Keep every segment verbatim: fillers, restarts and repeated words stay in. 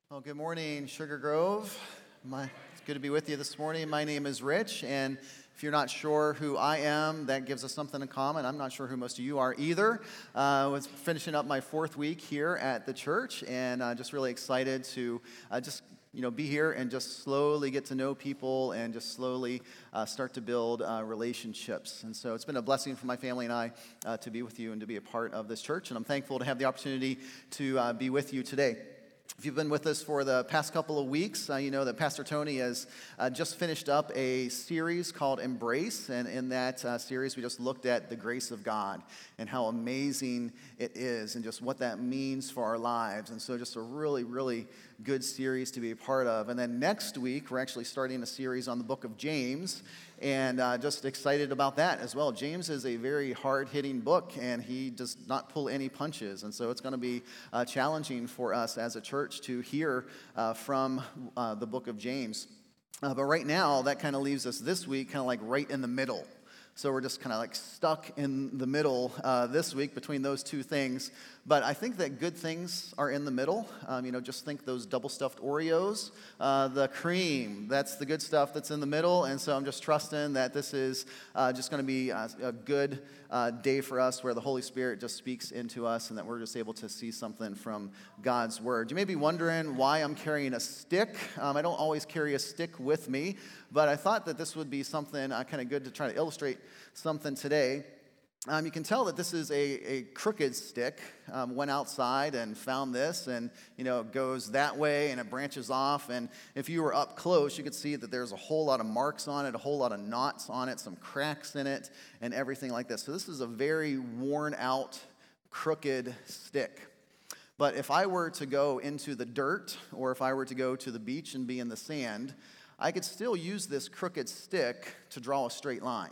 Well, good morning, Sugar Grove. My, it's good to be with you this morning. My name is Rich, and if you're not sure who I am, that gives us something in common. I'm not sure who most of you are either. Uh, I was finishing up my fourth week here at the church, and uh, just really excited to uh, just you know, be here and just slowly get to know people and just slowly uh, start to build uh, relationships. And so it's been a blessing for my family and I uh, to be with you and to be a part of this church, and I'm thankful to have the opportunity to uh, be with you today. If you've been with us for the past couple of weeks, uh, you know that Pastor Tony has uh, just finished up a series called Embrace, and in that uh, series we just looked at the grace of God and how amazing it is and just what that means for our lives. And so just a really, really good series to be a part of. And then next week we're actually starting a series on the book of James, and uh, just excited about that as well. James is a very hard-hitting book, and he does not pull any punches, and so it's going to be uh, challenging for us as a church to hear uh, from uh, the book of James. Uh, but right now, that kind of leaves us this week kind of like right in the middle. So we're just kind of like stuck in the middle uh, this week between those two things. But I think that good things are in the middle. Um, you know, just think those double-stuffed Oreos, uh, the cream, that's the good stuff that's in the middle. And so I'm just trusting that this is uh, just going to be a, a good uh, day for us where the Holy Spirit just speaks into us and that we're just able to see something from God's Word. You may be wondering why I'm carrying a stick. Um, I don't always carry a stick with me, but I thought that this would be something uh, kind of good to try to illustrate something today. Um, you can tell that this is a, a crooked stick. Um, went outside and found this, and you know it goes that way and it branches off. And if you were up close, you could see that there's a whole lot of marks on it, a whole lot of knots on it, some cracks in it, and everything like this. So this is a very worn out, crooked stick. But if I were to go into the dirt, or if I were to go to the beach and be in the sand, I could still use this crooked stick to draw a straight line.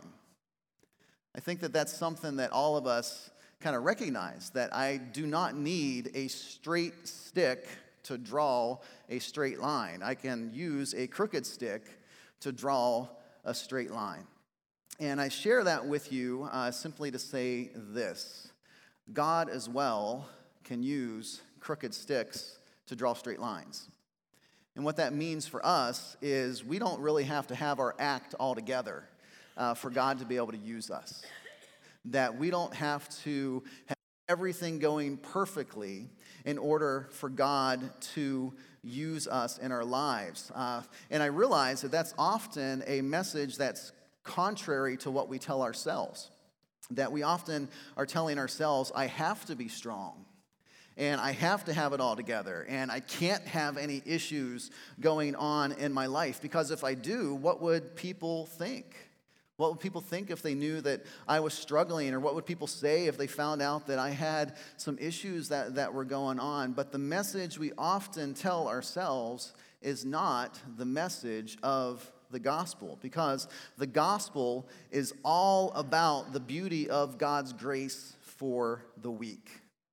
I think that that's something that all of us kind of recognize, that I do not need a straight stick to draw a straight line. I can use a crooked stick to draw a straight line. And I share that with you uh, simply to say this: God as well can use crooked sticks to draw straight lines. And what that means for us is we don't really have to have our act all together Uh, for God to be able to use us. That we don't have to have everything going perfectly in order for God to use us in our lives. Uh, and I realize that that's often a message that's contrary to what we tell ourselves. That we often are telling ourselves, I have to be strong. And I have to have it all together. And I can't have any issues going on in my life. Because if I do, what would people think? What would people think if they knew that I was struggling? Or what would people say if they found out that I had some issues that, that were going on? But the message we often tell ourselves is not the message of the gospel. Because the gospel is all about the beauty of God's grace for the weak.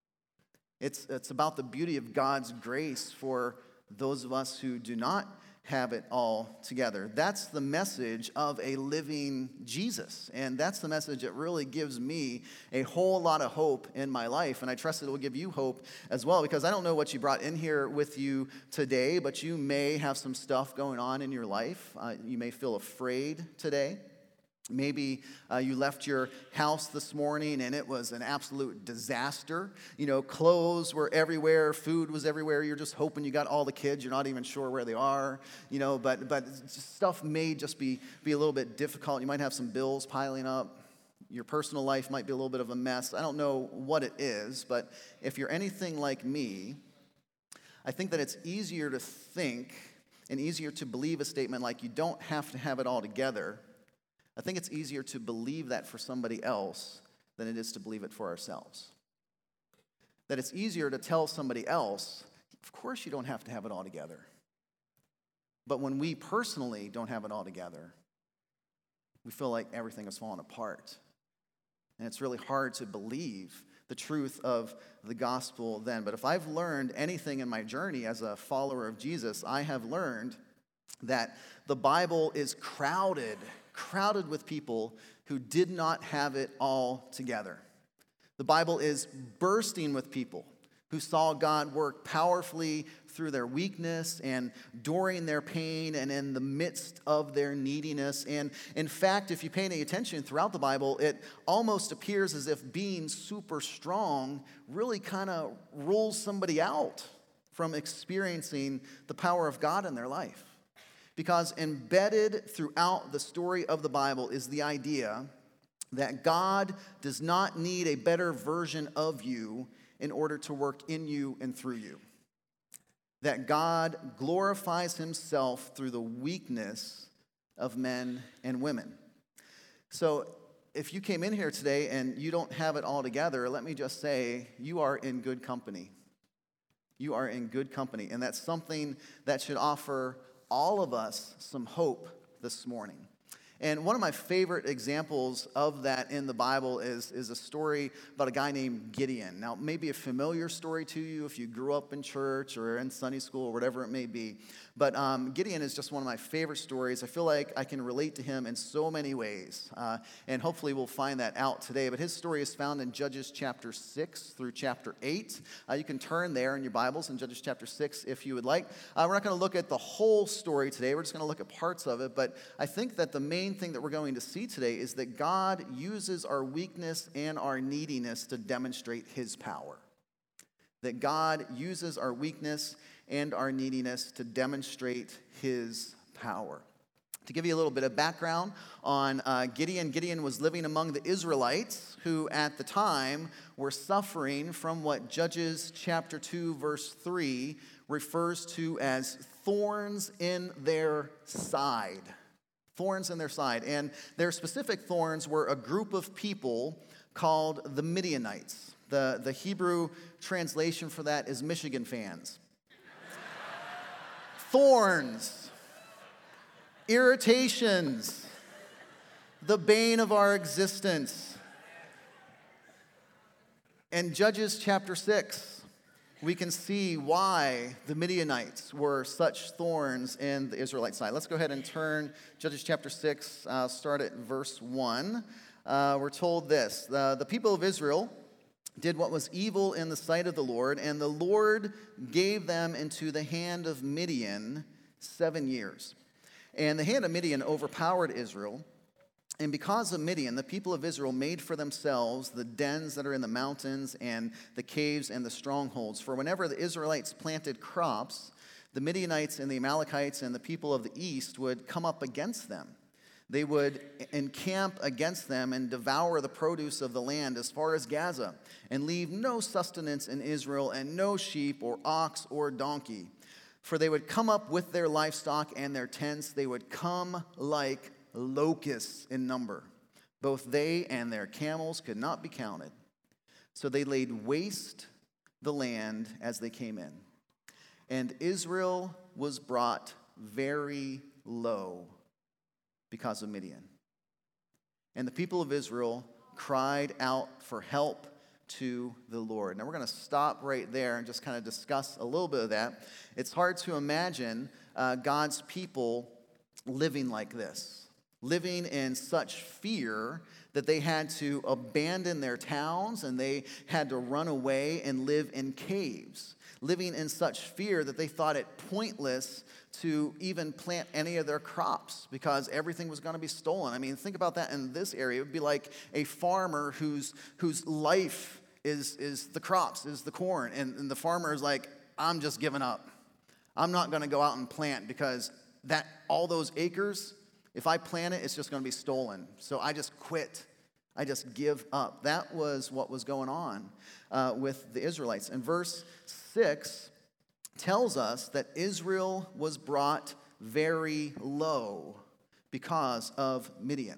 It's, it's about the beauty of God's grace for those of us who do not have it all together. That's the message of a living Jesus. And that's the message that really gives me a whole lot of hope in my life. And I trust it will give you hope as well, because I don't know what you brought in here with you today, but you may have some stuff going on in your life. Uh, you may feel afraid today. Maybe uh, you left your house this morning and it was an absolute disaster. You know, clothes were everywhere, food was everywhere. You're just hoping you got all the kids. You're not even sure where they are. You know, but but stuff may just be be a little bit difficult. You might have some bills piling up. Your personal life might be a little bit of a mess. I don't know what it is, but if you're anything like me, I think that it's easier to think and easier to believe a statement like you don't have to have it all together. I think it's easier to believe that for somebody else than it is to believe it for ourselves. That it's easier to tell somebody else, of course you don't have to have it all together. But when we personally don't have it all together, we feel like everything is falling apart. And it's really hard to believe the truth of the gospel then. But if I've learned anything in my journey as a follower of Jesus, I have learned that the Bible is crowded crowded with people who did not have it all together. The Bible is bursting with people who saw God work powerfully through their weakness and during their pain and in the midst of their neediness. And in fact, if you pay any attention throughout the Bible, it almost appears as if being super strong really kind of rules somebody out from experiencing the power of God in their life. Because embedded throughout the story of the Bible is the idea that God does not need a better version of you in order to work in you and through you. That God glorifies himself through the weakness of men and women. So if you came in here today and you don't have it all together, let me just say, you are in good company. You are in good company. And that's something that should offer all of us some hope this morning. And one of my favorite examples of that in the Bible is, is a story about a guy named Gideon. Now, maybe a familiar story to you if you grew up in church or in Sunday school or whatever it may be. But um, Gideon is just one of my favorite stories. I feel like I can relate to him in so many ways. Uh, and hopefully we'll find that out today. But his story is found in Judges chapter six through chapter eight. Uh, you can turn there in your Bibles in Judges chapter six if you would like. Uh, we're not going to look at the whole story today. We're just going to look at parts of it. But I think that the main thing that we're going to see today is that God uses our weakness and our neediness to demonstrate his power. That God uses our weakness and our neediness to demonstrate his power. To give you a little bit of background on uh, Gideon, Gideon was living among the Israelites who at the time were suffering from what Judges chapter two verse three refers to as thorns in their side. Thorns in their side. And their specific thorns were a group of people called the Midianites. The, the Hebrew translation for that is Michigan fans. Thorns, irritations, the bane of our existence. In Judges chapter six, we can see why the Midianites were such thorns in the Israelite side. Let's go ahead and turn Judges chapter six, uh, start at verse one. Uh, we're told this, the, the people of Israel did what was evil in the sight of the Lord, and the Lord gave them into the hand of Midian seven years. And the hand of Midian overpowered Israel. And because of Midian, the people of Israel made for themselves the dens that are in the mountains and the caves and the strongholds. For whenever the Israelites planted crops, the Midianites and the Amalekites and the people of the east would come up against them. They would encamp against them and devour the produce of the land as far as Gaza, and leave no sustenance in Israel, and no sheep or ox or donkey. For they would come up with their livestock and their tents. They would come like locusts in number. Both they and their camels could not be counted. So they laid waste the land as they came in. And Israel was brought very low because of Midian. And the people of Israel cried out for help to the Lord. Now we're going to stop right there and just kind of discuss a little bit of that. It's hard to imagine uh, God's people living like this, living in such fear that they had to abandon their towns and they had to run away and live in caves, living in such fear that they thought it pointless to even plant any of their crops because everything was going to be stolen. I mean, think about that in this area. It would be like a farmer whose whose life is, is the crops, is the corn, and, and the farmer is like, I'm just giving up. I'm not going to go out and plant because that all those acres, if I plant it, it's just going to be stolen. So I just quit. I just give up. That was what was going on uh, with the Israelites. And verse six tells us that Israel was brought very low because of Midian.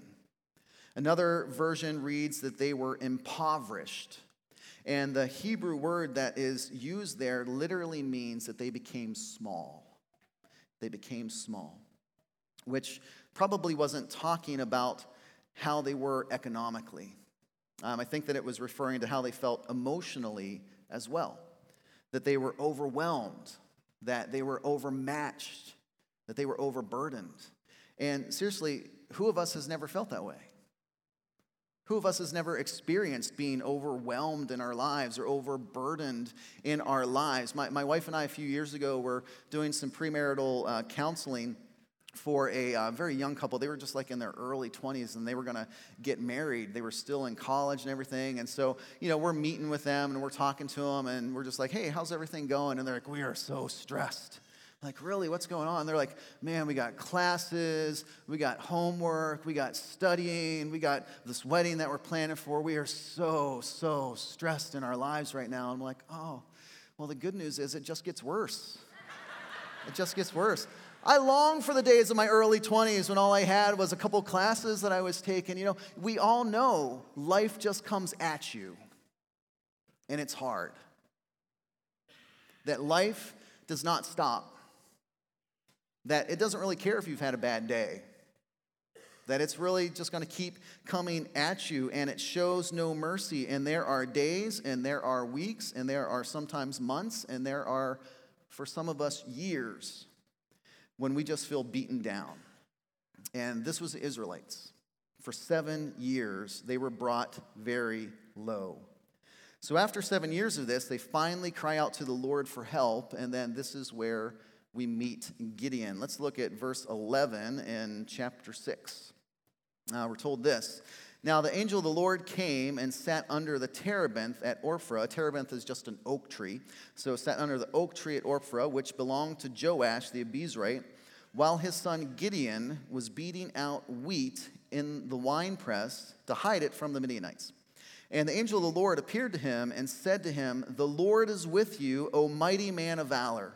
Another version reads that they were impoverished. And the Hebrew word that is used there literally means that they became small. They became small, which probably wasn't talking about how they were economically. Um, I think that it was referring to how they felt emotionally as well. That they were overwhelmed, that they were overmatched, that they were overburdened. And seriously, who of us has never felt that way? Who of us has never experienced being overwhelmed in our lives or overburdened in our lives? My, my wife and I, a few years ago, were doing some premarital uh, counseling for a uh, very young couple. They were just like in their early twenties, and they were going to get married. They were still in college and everything. And so, you know, we're meeting with them, and we're talking to them, and we're just like, hey, how's everything going? And they're like, we are so stressed. Like, really, what's going on? They're like, man, we got classes, we got homework, we got studying, we got this wedding that we're planning for. We are so, so stressed in our lives right now. I'm like, oh, well, the good news is it just gets worse. It just gets worse. I long for the days of my early twenties when all I had was a couple classes that I was taking. You know, we all know life just comes at you, and it's hard. That life does not stop. That it doesn't really care if you've had a bad day. That it's really just going to keep coming at you, and it shows no mercy. And there are days, and there are weeks, and there are sometimes months, and there are, for some of us, years when we just feel beaten down. And this was the Israelites. For seven years, they were brought very low. So after seven years of this, they finally cry out to the Lord for help, and then this is where we meet Gideon. Let's look at verse eleven in chapter six. Uh, we're told this. Now the angel of the Lord came and sat under the terebinth at Ophrah. A terebinth is just an oak tree. So sat under the oak tree at Ophrah, which belonged to Joash the Abiezrite, while his son Gideon was beating out wheat in the winepress to hide it from the Midianites. And the angel of the Lord appeared to him and said to him, "The Lord is with you, O mighty man of valor."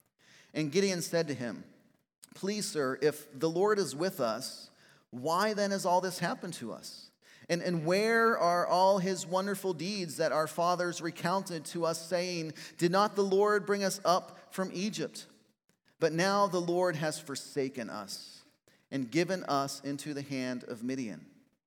And Gideon said to him, "Please, sir, if the Lord is with us, why then has all this happened to us? And, and where are all his wonderful deeds that our fathers recounted to us, saying, 'Did not the Lord bring us up from Egypt?' But now the Lord has forsaken us and given us into the hand of Midian."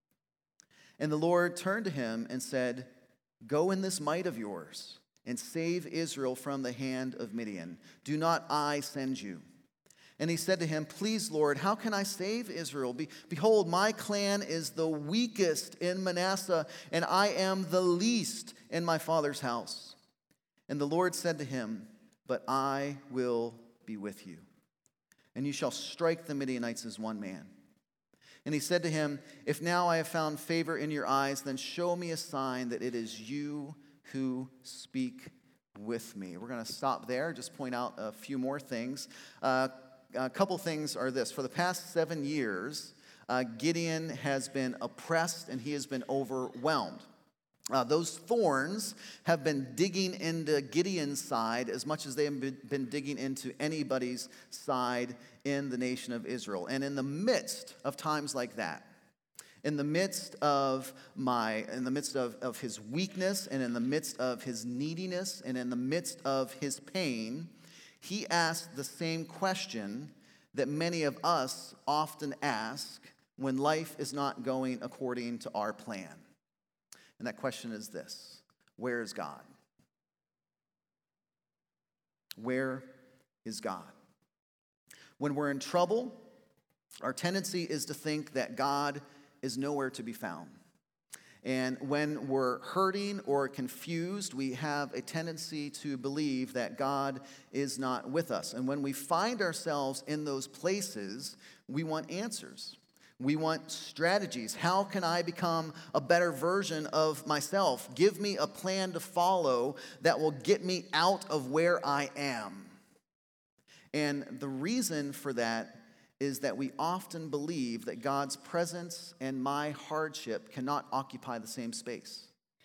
And the Lord turned to him and said, "Go in this might of yours and save Israel from the hand of Midian. Do not I send you?" And he said to him, "Please, Lord, how can I save Israel? Be- Behold, my clan is the weakest in Manasseh, and I am the least in my father's house." And the Lord said to him, "But I will be with you, and you shall strike the Midianites as one man." And he said to him, "If now I have found favor in your eyes, then show me a sign that it is you who speak with me." We're going to stop there, just point out a few more things. Uh, a couple things are this. For the past seven years, uh, Gideon has been oppressed and he has been overwhelmed. Uh, those thorns have been digging into Gideon's side as much as they have been, been digging into anybody's side in the nation of Israel. And in the midst of times like that, in the midst of my, in the midst of, of his weakness, and in the midst of his neediness, and in the midst of his pain, he asked the same question that many of us often ask when life is not going according to our plan. And that question is this: where is God? Where is God? When we're in trouble, our tendency is to think that God is nowhere to be found. And when we're hurting or confused, we have a tendency to believe that God is not with us. And when we find ourselves in those places, we want answers. We want strategies. How can I become a better version of myself? Give me a plan to follow that will get me out of where I am. And the reason for that is that we often believe that God's presence and my hardship cannot occupy the same space.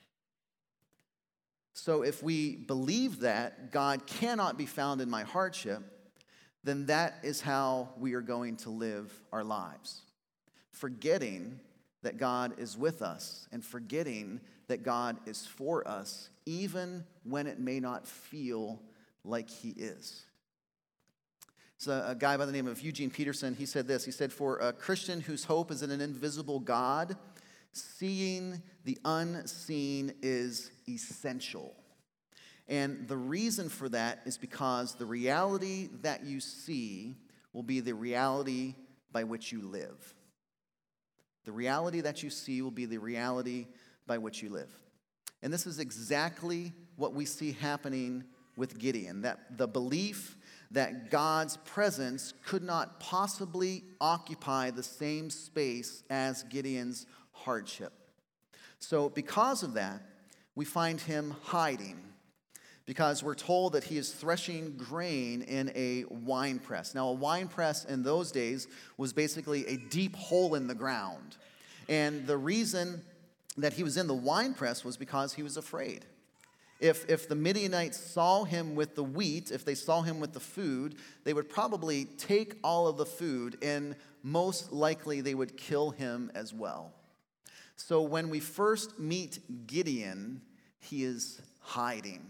So if we believe that God cannot be found in my hardship, then that is how we are going to live our lives. Forgetting that God is with us and forgetting that God is for us, even when it may not feel like he is. So a guy by the name of Eugene Peterson, he said this. He said, "For a Christian whose hope is in an invisible God, seeing the unseen is essential." And the reason for that is because the reality that you see will be the reality by which you live. The reality that you see will be the reality by which you live. And this is exactly what we see happening with Gideon, that the belief that God's presence could not possibly occupy the same space as Gideon's hardship. So because of that, we find him hiding, because we're told that he is threshing grain in a wine press. Now, a wine press in those days was basically a deep hole in the ground. And the reason that he was in the wine press was because he was afraid. If, if the Midianites saw him with the wheat, if they saw him with the food, they would probably take all of the food, and most likely they would kill him as well. So when we first meet Gideon, he is hiding.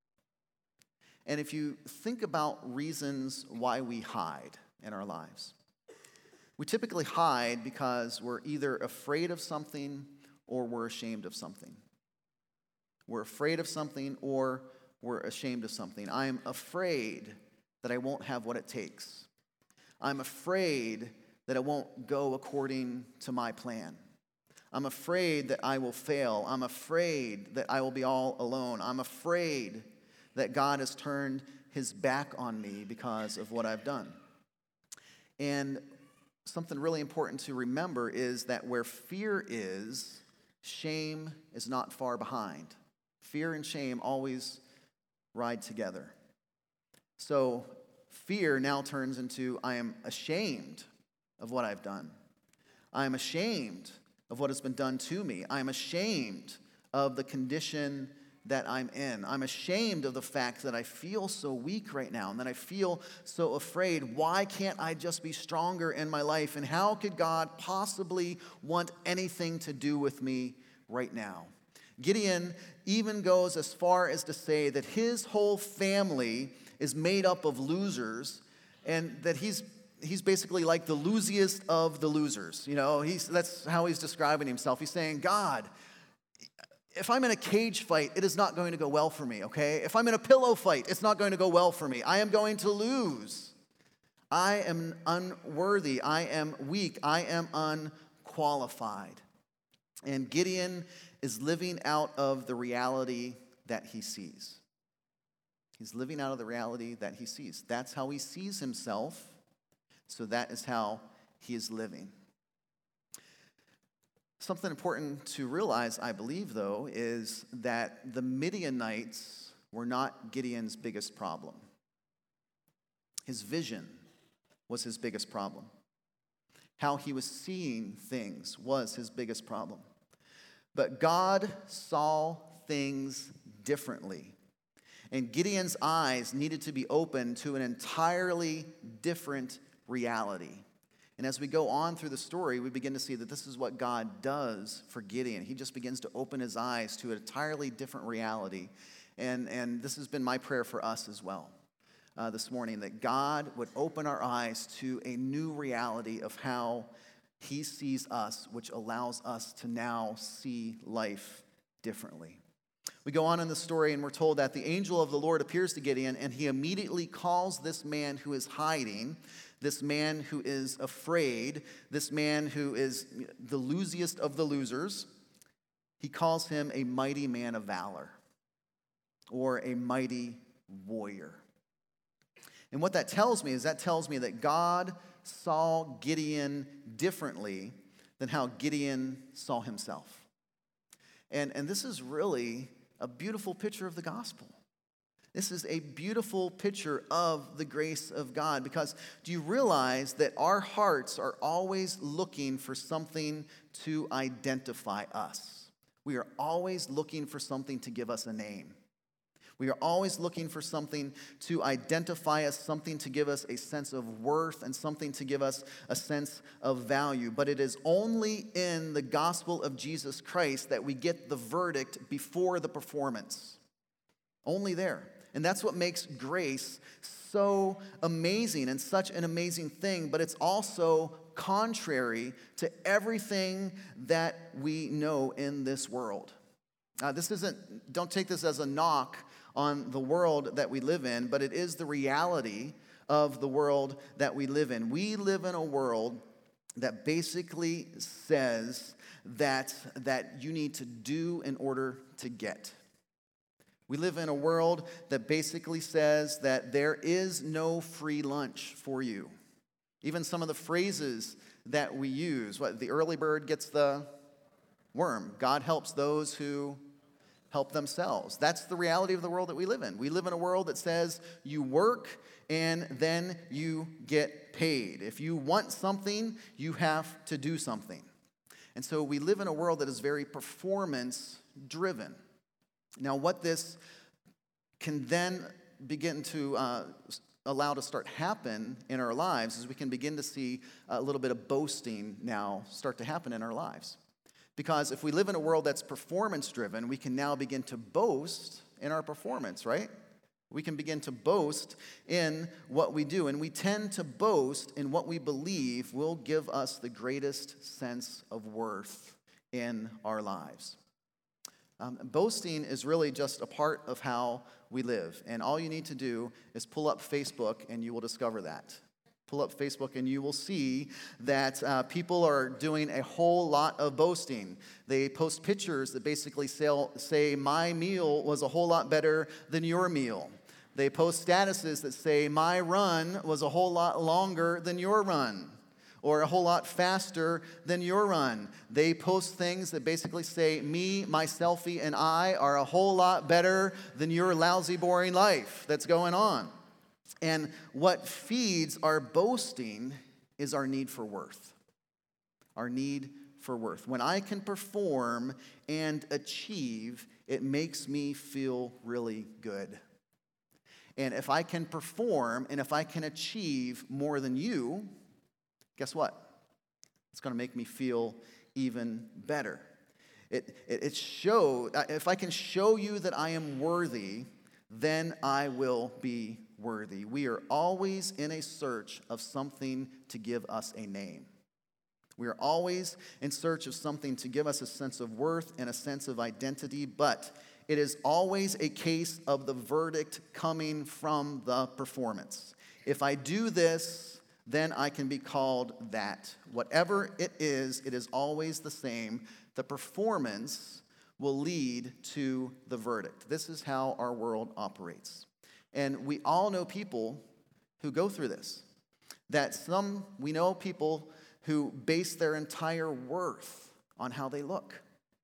And if you think about reasons why we hide in our lives, we typically hide because we're either afraid of something or we're ashamed of something. We're afraid of something or we're ashamed of something. I am afraid that I won't have what it takes. I'm afraid that it won't go according to my plan. I'm afraid that I will fail. I'm afraid that I will be all alone. I'm afraid that God has turned his back on me because of what I've done. And something really important to remember is that where fear is, shame is not far behind. Fear and shame always ride together. So fear now turns into, I am ashamed of what I've done. I am ashamed of what has been done to me. I am ashamed of the condition that I'm in. I'm ashamed of the fact that I feel so weak right now and that I feel so afraid. Why can't I just be stronger in my life? And how could God possibly want anything to do with me right now? Gideon even goes as far as to say that his whole family is made up of losers, and that he's he's basically like the losiest of the losers. You know, he's that's how he's describing himself. He's saying, God, if I'm in a cage fight, it is not going to go well for me, okay? If I'm in a pillow fight, it's not going to go well for me. I am going to lose. I am unworthy. I am weak. I am unqualified. And Gideon is living out of the reality that he sees. He's living out of the reality that he sees. That's how he sees himself, so that is how he is living. Something important to realize, I believe, though, is that the Midianites were not Gideon's biggest problem. His vision was his biggest problem. How he was seeing things was his biggest problem. But God saw things differently. And Gideon's eyes needed to be open to an entirely different reality. And as we go on through the story, we begin to see that this is what God does for Gideon. He just begins to open his eyes to an entirely different reality. And, and this has been my prayer for us as well uh, this morning, that God would open our eyes to a new reality of how he sees us, which allows us to now see life differently. We go on in the story, and we're told that the angel of the Lord appears to Gideon, and he immediately calls this man who is hiding, this man who is afraid, this man who is the losiest of the losers. He calls him a mighty man of valor, or a mighty warrior. And what that tells me is that tells me that God saw Gideon differently than how Gideon saw himself. And, and this is really a beautiful picture of the gospel. This is a beautiful picture of the grace of God, because do you realize that our hearts are always looking for something to identify us? We are always looking for something to give us a name. We are always looking for something to identify us, something to give us a sense of worth, and something to give us a sense of value. But it is only in the gospel of Jesus Christ that we get the verdict before the performance. Only there. And that's what makes grace so amazing and such an amazing thing, but it's also contrary to everything that we know in this world. Uh, this isn't, don't take this as a knock on the world that we live in, but it is the reality of the world that we live in. We live in a world that basically says that, that you need to do in order to get. We live in a world that basically says that there is no free lunch for you. Even some of the phrases that we use, what, the early bird gets the worm. God helps those who help themselves. That's the reality of the world that we live in. We live in a world that says you work and then you get paid. If you want something, you have to do something. And so we live in a world that is very performance-driven. Now, what this can then begin to uh, allow to start happen in our lives is we can begin to see a little bit of boasting now start to happen in our lives. Because if we live in a world that's performance-driven, we can now begin to boast in our performance, right? We can begin to boast in what we do. And we tend to boast in what we believe will give us the greatest sense of worth in our lives. Um, boasting is really just a part of how we live. And all you need to do is pull up Facebook and you will discover that. Pull up Facebook and you will see that uh, people are doing a whole lot of boasting. They post pictures that basically say, say, my meal was a whole lot better than your meal. They post statuses that say, my run was a whole lot longer than your run, or a whole lot faster than your run. They post things that basically say, me, my selfie, and I are a whole lot better than your lousy, boring life that's going on. And what feeds our boasting is our need for worth. Our need for worth. When I can perform and achieve, it makes me feel really good. And if I can perform and if I can achieve more than you, guess what? It's going to make me feel even better. It, it, it show, if I can show you that I am worthy, then I will be worthy. We are always in a search of something to give us a name. We are always in search of something to give us a sense of worth and a sense of identity, but it is always a case of the verdict coming from the performance. If I do this, then I can be called that. Whatever it is, it is always the same. The performance will lead to the verdict. This is how our world operates. And we all know people who go through this. That some, we know people who base their entire worth on how they look,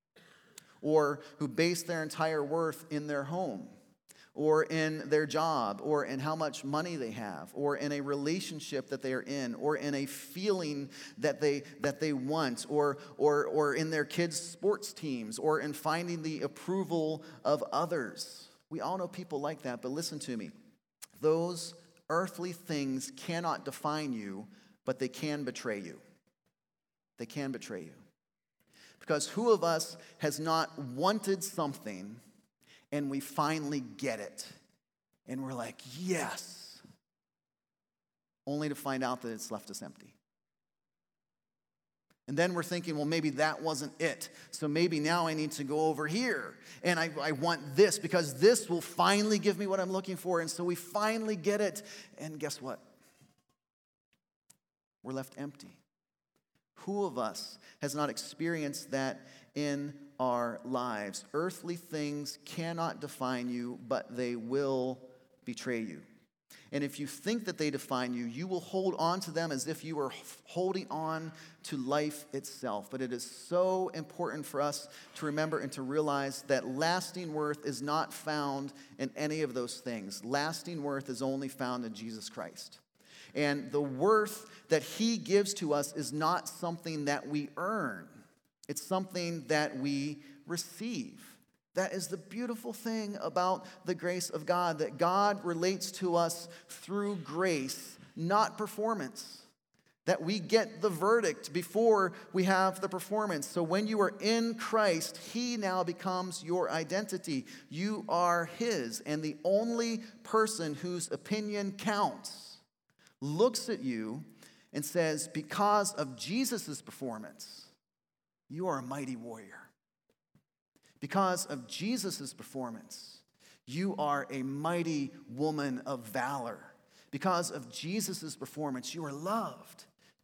or who base their entire worth in their home, or in their job, or in how much money they have, or in a relationship that they are in, or in a feeling that they that they want, or or or in their kids' sports teams, or in finding the approval of others. We all know people like that, but listen to me. Those earthly things cannot define you, but they can betray you. They can betray you. Because who of us has not wanted something and we finally get it and we're like, yes, only to find out that it's left us empty. And then we're thinking, well, maybe that wasn't it. So maybe now I need to go over here and I, I want this because this will finally give me what I'm looking for. And so we finally get it. And guess what? We're left empty. Who of us has not experienced that in our lives? Earthly things cannot define you, but they will betray you. And if you think that they define you, you will hold on to them as if you were holding on to life itself. But it is so important for us to remember and to realize that lasting worth is not found in any of those things. Lasting worth is only found in Jesus Christ. And the worth that he gives to us is not something that we earn. It's something that we receive. That is the beautiful thing about the grace of God, that God relates to us through grace, not performance. That we get the verdict before we have the performance. So when you are in Christ, he now becomes your identity. You are his, and the only person whose opinion counts looks at you and says, because of Jesus' performance, you are a mighty warrior. Because of Jesus' performance, you are a mighty woman of valor. Because of Jesus' performance, you are loved.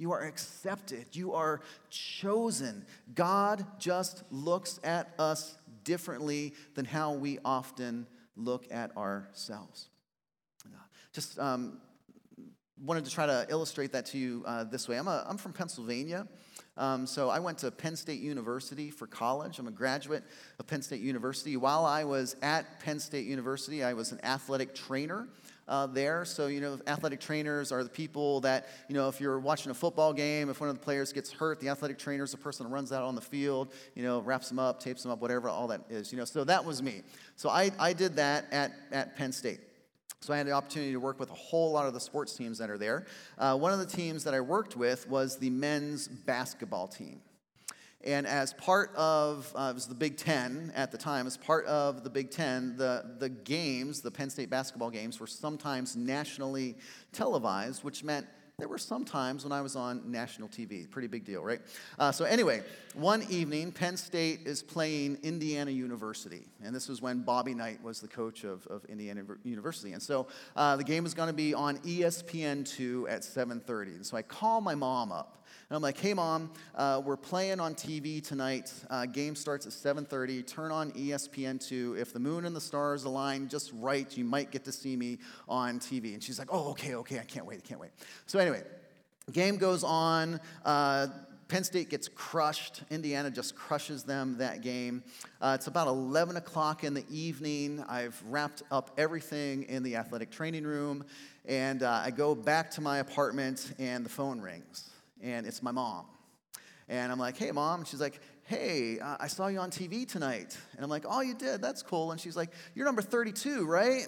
You are accepted. You are chosen. God just looks at us differently than how we often look at ourselves. Just um, wanted to try to illustrate that to you uh, this way. I'm, a, I'm from Pennsylvania. Um, so I went to Penn State University for college. I'm a graduate of Penn State University. While I was at Penn State University, I was an athletic trainer uh, there. So, you know, athletic trainers are the people that, you know, if you're watching a football game, if one of the players gets hurt, the athletic trainer is the person that runs out on the field, you know, wraps them up, tapes them up, whatever all that is. You know, so that was me. So I, I did that at, at Penn State. So I had the opportunity to work with a whole lot of the sports teams that are there. Uh, one of the teams that I worked with was the men's basketball team. And as part of, uh, it was the Big Ten at the time, as part of the Big Ten, the, the games, the Penn State basketball games, were sometimes nationally televised, which meant there were some times when I was on national T V. Pretty big deal, right? Uh, so anyway, one evening, Penn State is playing Indiana University. And this was when Bobby Knight was the coach of, of Indiana University. And so uh, the game was going to be on E S P N two at seven thirty. And so I call my mom up. And I'm like, hey, Mom, uh, we're playing on T V tonight. Uh, game starts at seven thirty. Turn on E S P N two. If the moon and the stars align just right, you might get to see me on T V. And she's like, oh, okay, okay, I can't wait, I can't wait. So anyway, game goes on. Uh, Penn State gets crushed. Indiana just crushes them that game. Uh, it's about eleven o'clock in the evening. I've wrapped up everything in the athletic training room. And uh, I go back to my apartment, and the phone rings. And it's my mom. And I'm like, hey, Mom. And she's like, hey, uh, I saw you on T V tonight. And I'm like, oh, you did? That's cool. And she's like, you're number thirty-two, right?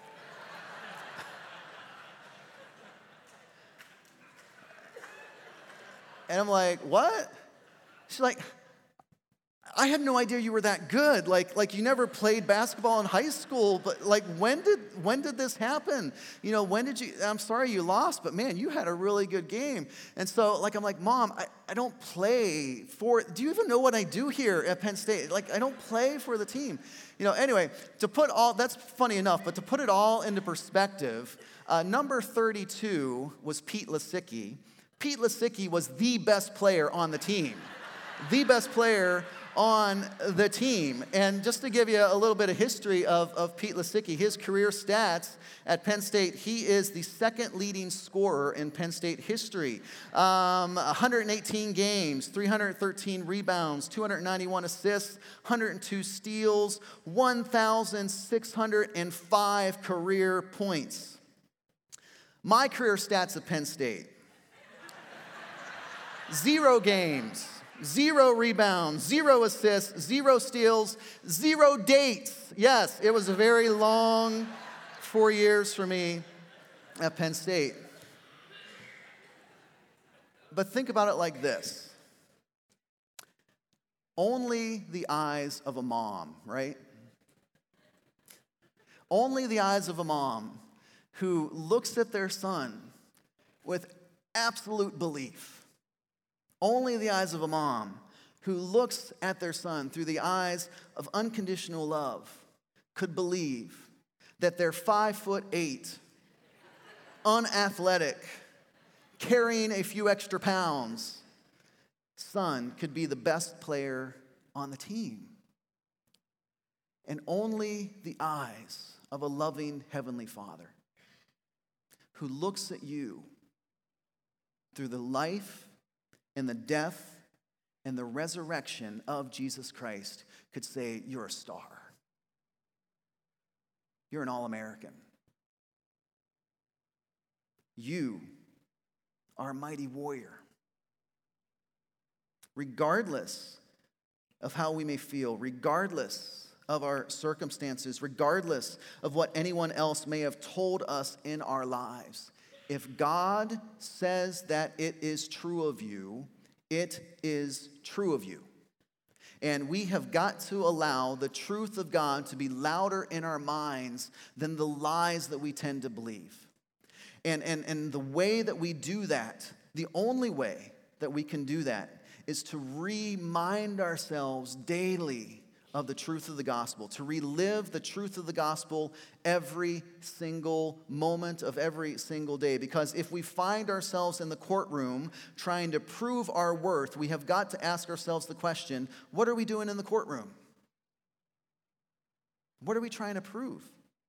And I'm like, what? She's like, I had no idea you were that good. Like, like you never played basketball in high school, but like, when did when did this happen? You know, when did you? I'm sorry you lost, but man, you had a really good game. And so, like, I'm like, Mom, I, I don't play for. Do you even know what I do here at Penn State? Like, I don't play for the team. You know. Anyway, to put all that's funny enough, but to put it all into perspective, uh, number thirty-two was Pete Lasicki. Pete Lasicki was the best player on the team, the best player on the team. And just to give you a little bit of history of, of Pete Lasicki, his career stats at Penn State, he is the second leading scorer in Penn State history. Um, one hundred eighteen games, three hundred thirteen rebounds, two hundred ninety-one assists, one hundred two steals, one thousand six hundred five career points. My career stats at Penn State: zero games, zero rebounds, zero assists, zero steals, zero dates. Yes, it was a very long four years for me at Penn State. But think about it like this. Only the eyes of a mom, right? Only the eyes of a mom who looks at their son with absolute belief. Only the eyes of a mom who looks at their son through the eyes of unconditional love could believe that their five foot eight, unathletic, carrying a few extra pounds son could be the best player on the team. And only the eyes of a loving Heavenly Father who looks at you through the life and the death and the resurrection of Jesus Christ could say, you're a star. You're an All-American. You are a mighty warrior. Regardless of how we may feel, regardless of our circumstances, regardless of what anyone else may have told us in our lives, if God says that it is true of you, it is true of you. And we have got to allow the truth of God to be louder in our minds than the lies that we tend to believe. And, and, and the way that we do that, the only way that we can do that, is to remind ourselves daily of the truth of the gospel, to relive the truth of the gospel every single moment of every single day. Because if we find ourselves in the courtroom trying to prove our worth, we have got to ask ourselves the question, what are we doing in the courtroom? What are we trying to prove?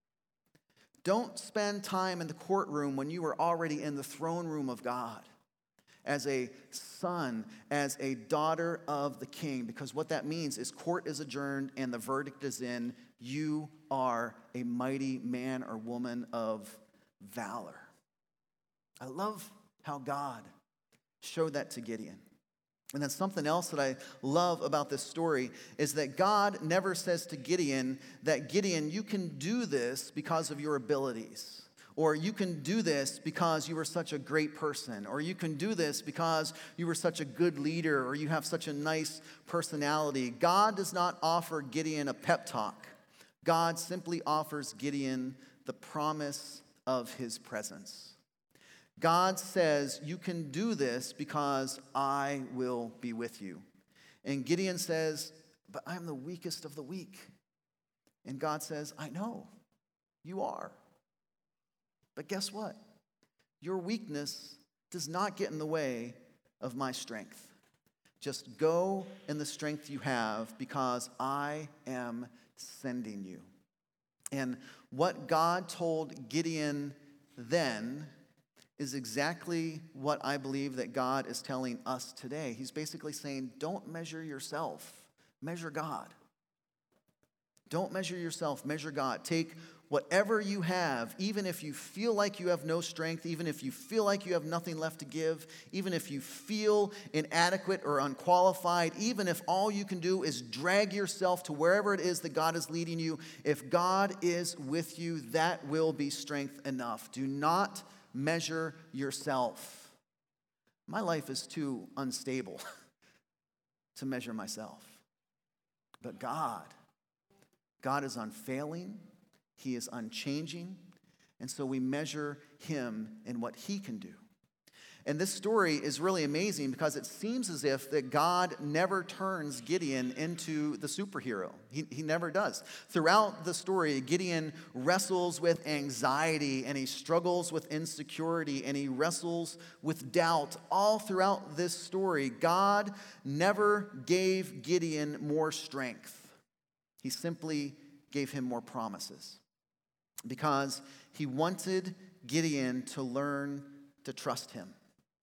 Don't spend time in the courtroom when you are already in the throne room of God as a son, as a daughter of the King, because what that means is court is adjourned and the verdict is in. You are a mighty man or woman of valor. I love how God showed that to Gideon. And then something else that I love about this story is that God never says to Gideon that, Gideon, you can do this because of your abilities. Or you can do this because you were such a great person. Or you can do this because you were such a good leader. Or you have such a nice personality. God does not offer Gideon a pep talk. God simply offers Gideon the promise of his presence. God says, you can do this because I will be with you. And Gideon says, but I'm the weakest of the weak. And God says, I know, you are. But guess what? Your weakness does not get in the way of my strength. Just go in the strength you have because I am sending you. And what God told Gideon then is exactly what I believe that God is telling us today. He's basically saying, don't measure yourself, measure God. Don't measure yourself, measure God. Take whatever you have, even if you feel like you have no strength, even if you feel like you have nothing left to give, even if you feel inadequate or unqualified, even if all you can do is drag yourself to wherever it is that God is leading you, if God is with you, that will be strength enough. Do not measure yourself. My life is too unstable to measure myself. But God, God is unfailing. He is unchanging. And so we measure him in what he can do. And this story is really amazing because it seems as if that God never turns Gideon into the superhero. He, he never does. Throughout the story, Gideon wrestles with anxiety and he struggles with insecurity and he wrestles with doubt. All throughout this story, God never gave Gideon more strength. He simply gave him more promises because he wanted Gideon to learn to trust him.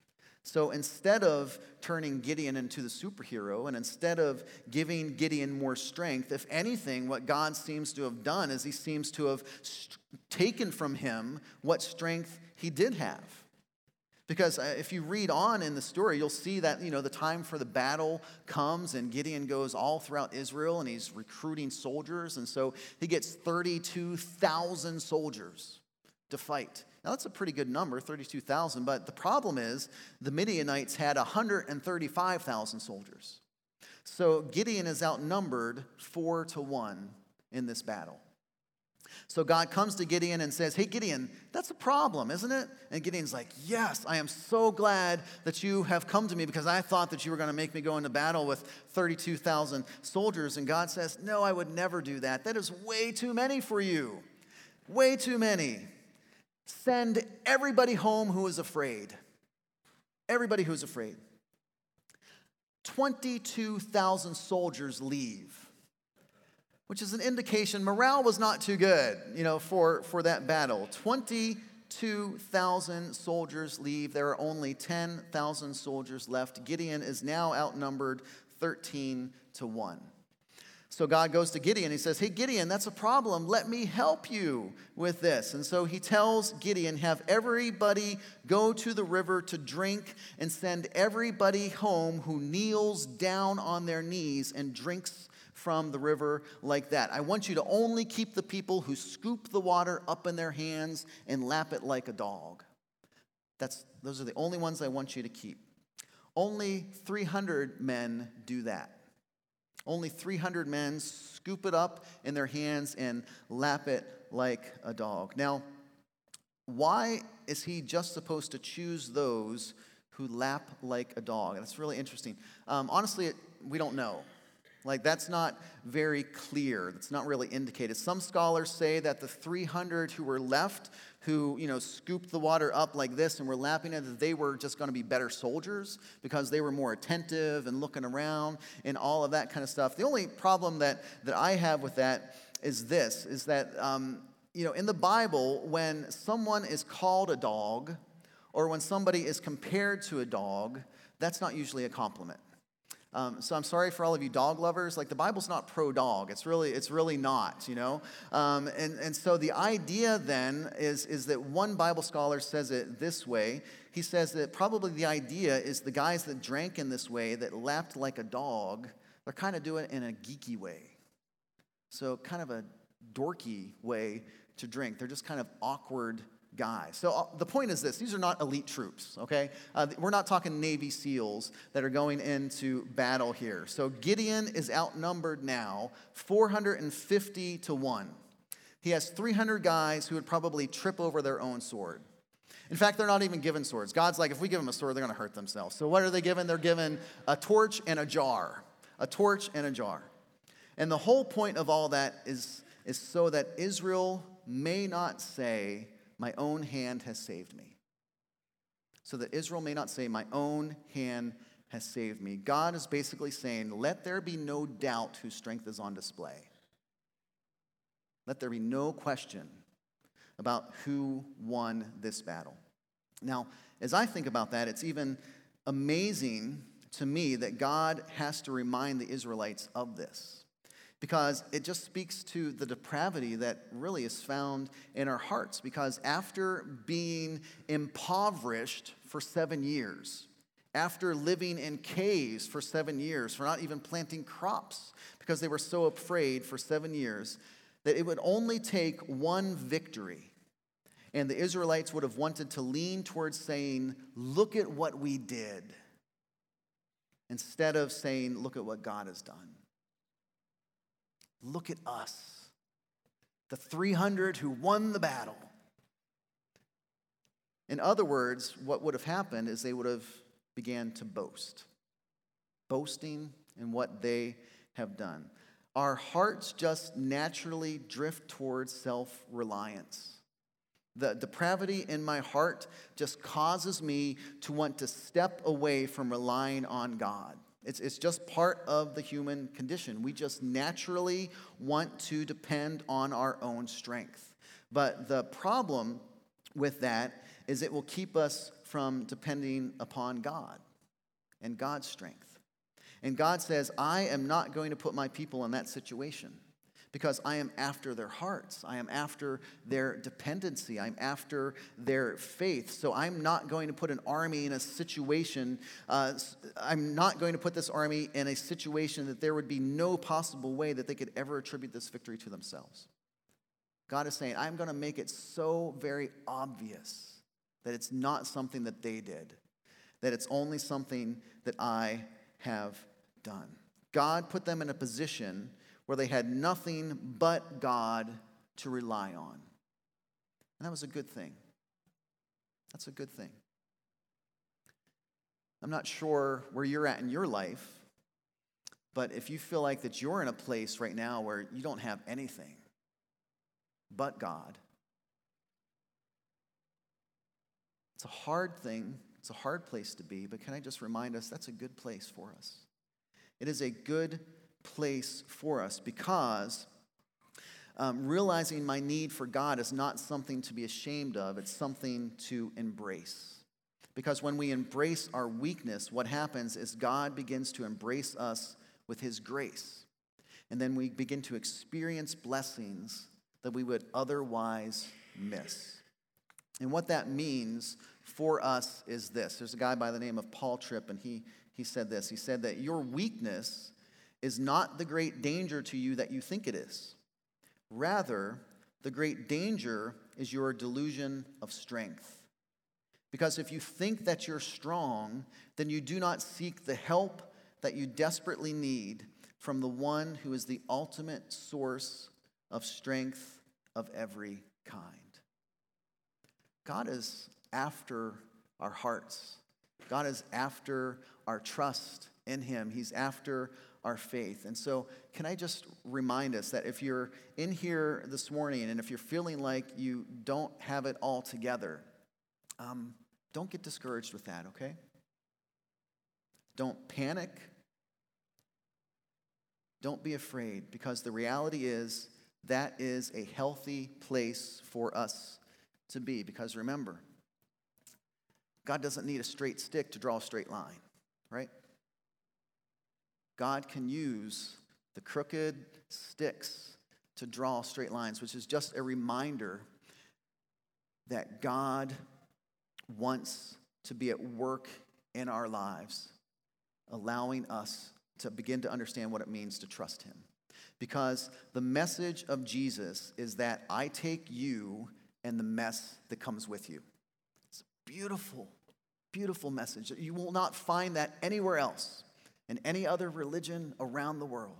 So instead of turning Gideon into the superhero and instead of giving Gideon more strength, if anything, what God seems to have done is he seems to have st- taken from him what strength he did have. Because if you read on in the story, you'll see that, you know, the time for the battle comes and Gideon goes all throughout Israel and he's recruiting soldiers. And so he gets thirty-two thousand soldiers to fight. Now, that's a pretty good number, thirty-two thousand, but the problem is the Midianites had one hundred thirty-five thousand soldiers. So Gideon is outnumbered four to one in this battle. So God comes to Gideon and says, hey, Gideon, that's a problem, isn't it? And Gideon's like, yes, I am so glad that you have come to me because I thought that you were going to make me go into battle with thirty-two thousand soldiers. And God says, no, I would never do that. That is way too many for you. Way too many. Send everybody home who is afraid. Everybody who is afraid. twenty-two thousand soldiers leave, which is an indication morale was not too good, you know, for, for that battle. twenty-two thousand soldiers leave. There are only ten thousand soldiers left. Gideon is now outnumbered thirteen to one. So God goes to Gideon. He says, hey, Gideon, that's a problem. Let me help you with this. And so he tells Gideon, have everybody go to the river to drink and send everybody home who kneels down on their knees and drinks from the river like that. I want you to only keep the people who scoop the water up in their hands and lap it like a dog. That's, those are the only ones I want you to keep. Only three hundred men do that. Only three hundred men scoop it up in their hands and lap it like a dog. Now, why is he just supposed to choose those who lap like a dog? That's really interesting. Um, honestly, we don't know. Like, that's not very clear. That's not really indicated. Some scholars say that the three hundred who were left, who, you know, scooped the water up like this and were lapping it, that they were just going to be better soldiers because they were more attentive and looking around and all of that kind of stuff. The only problem that, that I have with that is this, is that, um, you know, in the Bible, when someone is called a dog or when somebody is compared to a dog, that's not usually a compliment. Um, so I'm sorry for all of you dog lovers. Like, the Bible's not pro-dog. It's really, it's really not, you know. Um, and, and so the idea then is, is that one Bible scholar says it this way. He says that probably the idea is the guys that drank in this way, that lapped like a dog, they're kind of doing it in a geeky way. So kind of a dorky way to drink. They're just kind of awkward guys. So uh, the point is this: these are not elite troops, okay? Uh, we're not talking Navy SEALs that are going into battle here. So Gideon is outnumbered now four hundred fifty to one. He has three hundred guys who would probably trip over their own sword. In fact, they're not even given swords. God's like, if we give them a sword, they're going to hurt themselves. So what are they given? They're given a torch and a jar. A torch and a jar. And the whole point of all that is, is so that Israel may not say, my own hand has saved me. So that Israel may not say, my own hand has saved me. God is basically saying, let there be no doubt whose strength is on display. Let there be no question about who won this battle. Now, as I think about that, it's even amazing to me that God has to remind the Israelites of this. Because it just speaks to the depravity that really is found in our hearts. Because after being impoverished for seven years, after living in caves for seven years, for not even planting crops, because they were so afraid for seven years, that it would only take one victory, and the Israelites would have wanted to lean towards saying, look at what we did, instead of saying, look at what God has done. Look at us, the three hundred who won the battle. In other words, what would have happened is they would have began to boast, boasting in what they have done. Our hearts just naturally drift towards self-reliance. The depravity in my heart just causes me to want to step away from relying on God. It's, it's just part of the human condition. We just naturally want to depend on our own strength. But the problem with that is it will keep us from depending upon God and God's strength. And God says, I am not going to put my people in that situation because I am after their hearts. I am after their dependency. I'm after their faith. So I'm not going to put an army in a situation, uh, I'm not going to put this army in a situation that there would be no possible way that they could ever attribute this victory to themselves. God is saying, I'm going to make it so very obvious that it's not something that they did, that it's only something that I have done. God put them in a position where they had nothing but God to rely on. And that was a good thing. That's a good thing. I'm not sure where you're at in your life, but if you feel like that you're in a place right now where you don't have anything but God, it's a hard thing. It's a hard place to be, but can I just remind us that's a good place for us. It is a good place for us because um, realizing my need for God is not something to be ashamed of. It's something to embrace. Because when we embrace our weakness, what happens is God begins to embrace us with his grace. And then we begin to experience blessings that we would otherwise miss. And what that means for us is this. There's a guy by the name of Paul Tripp, and he, he said this. He said that your weakness is not the great danger to you that you think it is. Rather, the great danger is your delusion of strength. Because if you think that you're strong, then you do not seek the help that you desperately need from the one who is the ultimate source of strength of every kind. God is after our hearts. God is after our trust in him. He's after our faith. And so can I just remind us that if you're in here this morning and if you're feeling like you don't have it all together, um, don't get discouraged with that, okay? Don't panic. Don't be afraid, because the reality is that is a healthy place for us to be. Because remember, God doesn't need a straight stick to draw a straight line, right? God can use the crooked sticks to draw straight lines, which is just a reminder that God wants to be at work in our lives, allowing us to begin to understand what it means to trust him. Because the message of Jesus is that I take you and the mess that comes with you. It's a beautiful, beautiful message. You will not find that anywhere else in any other religion around the world.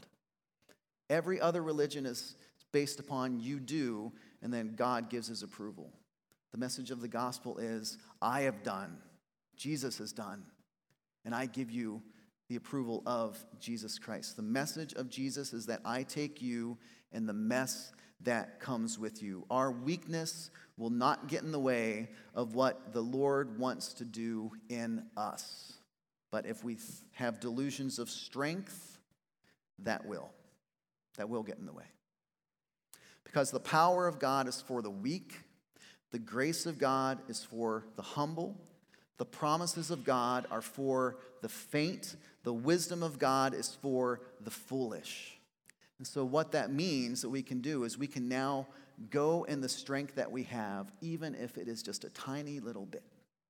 Every other religion is based upon you do, and then God gives his approval. The message of the gospel is, I have done, Jesus has done, and I give you the approval of Jesus Christ. The message of Jesus is that I take you and the mess that comes with you. Our weakness will not get in the way of what the Lord wants to do in us. But if we have delusions of strength, that will. That will get in the way. Because the power of God is for the weak. The grace of God is for the humble. The promises of God are for the faint. The wisdom of God is for the foolish. And so what that means that we can do is we can now go in the strength that we have, even if it is just a tiny little bit,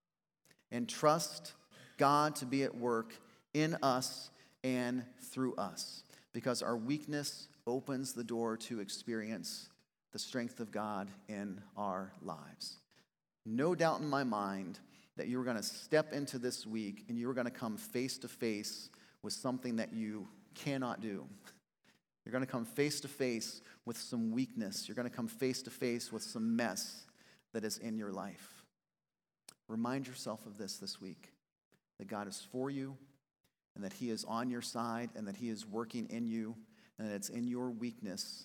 and trust God to be at work in us and through us, because our weakness opens the door to experience the strength of God in our lives. No doubt in my mind that you were going to step into this week and you were going to come face to face with something that you cannot do. You're going to come face to face with some weakness. You're going to come face to face with some mess that is in your life. Remind yourself of this this week, that God is for you and that he is on your side and that he is working in you, and that it's in your weakness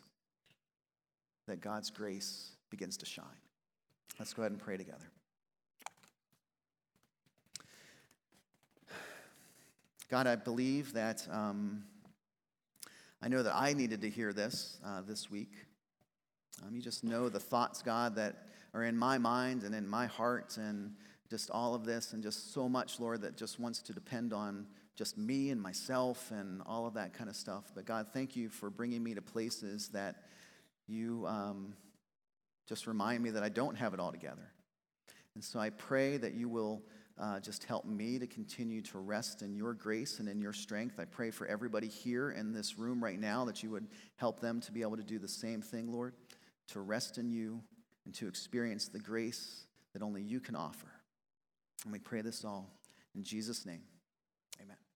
that God's grace begins to shine. Let's go ahead and pray together. God, I believe that, um, I know that I needed to hear this uh, this week. Um, you just know the thoughts, God, that are in my mind and in my heart, and just all of this, and just so much, Lord, that just wants to depend on just me and myself and all of that kind of stuff. But God, thank you for bringing me to places that you um, just remind me that I don't have it all together. And so I pray that you will uh, just help me to continue to rest in your grace and in your strength. I pray for everybody here in this room right now that you would help them to be able to do the same thing, Lord, to rest in you and to experience the grace that only you can offer. And we pray this all in Jesus' name. Amen.